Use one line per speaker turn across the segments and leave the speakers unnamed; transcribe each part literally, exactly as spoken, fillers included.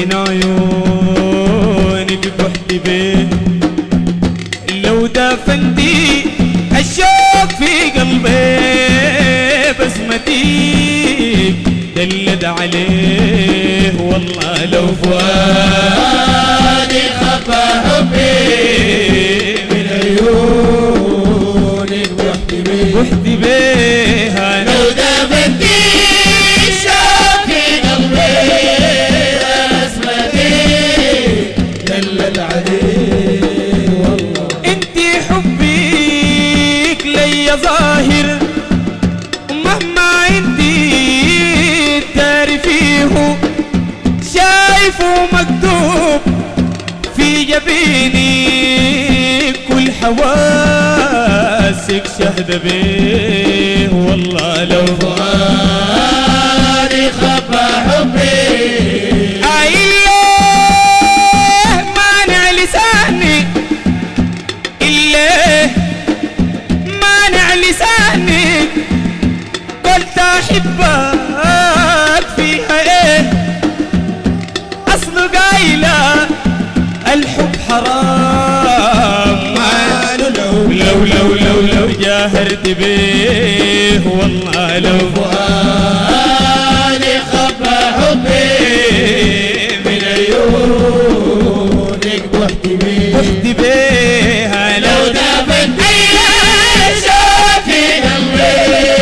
من عيونك بحت بيه لو دفنتي الشوق في قلبي بسمتيك دلد عليه والله لو
فؤادي خفى حبي من عيونك بحت بيه
بحت بيه
لو دفنتي الشوق في قلبي بسمتيك دلد عليه والله
انتي حبك لي ظاهر مهما عندي تعرفيه شايفه مكتوب في جبيني كل حواسك شهد بيه والله لو
فؤادي خفى حبي
ايله مانع لساني إله مانع لساني قلت احبك فيها ايه اصله قايله الحب حرام لو لو لو لو لو جاهرت بيه والله لو
فؤادي خفى حبي من عيونك بحت بيه
بحت بيها
لو دفنت الشوق في قلبي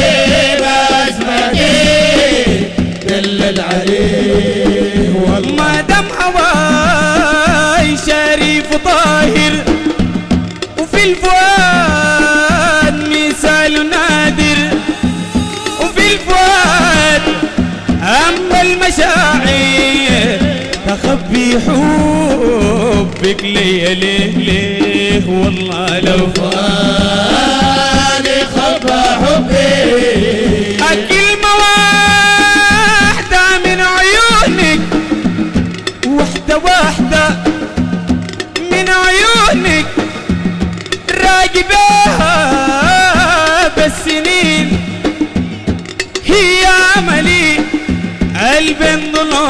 بسمتيك دلل عليه والله
ما دام هواي شريف وطاهر وفي الفؤاد مثال نادر وفي الفؤاد أما المشاعر تخبي حبك ليه ليه ليه والله لو
فؤادي خفى حبي
كلمة واحدة من عيونك واحدة واحدة من عيونك راقباها بالسنين هي عملي قلب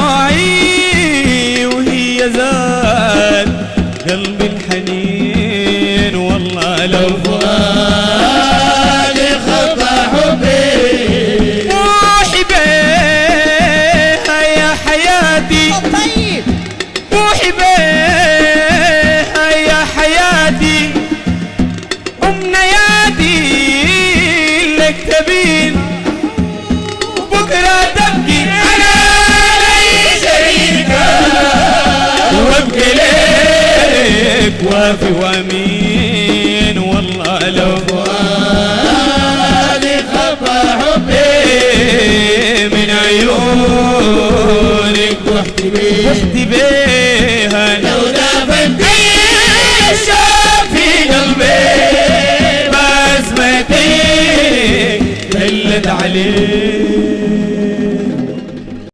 ضلوعي وهي زاد قلبي الحنين والله لو
فؤادي خفى حبي
روحي بيها يا حياتي
طيب
روحي بيها يا حياتي أمنياتي لك تبين بكرة تبكي أنا لي شريكة وابكي لك وافي وامين والله لو
فؤادي خفى حبي
من عيونك
بحت بيه
بحت بيها
لو دفنت الشوق في قلبي
بسمتك دلت عليه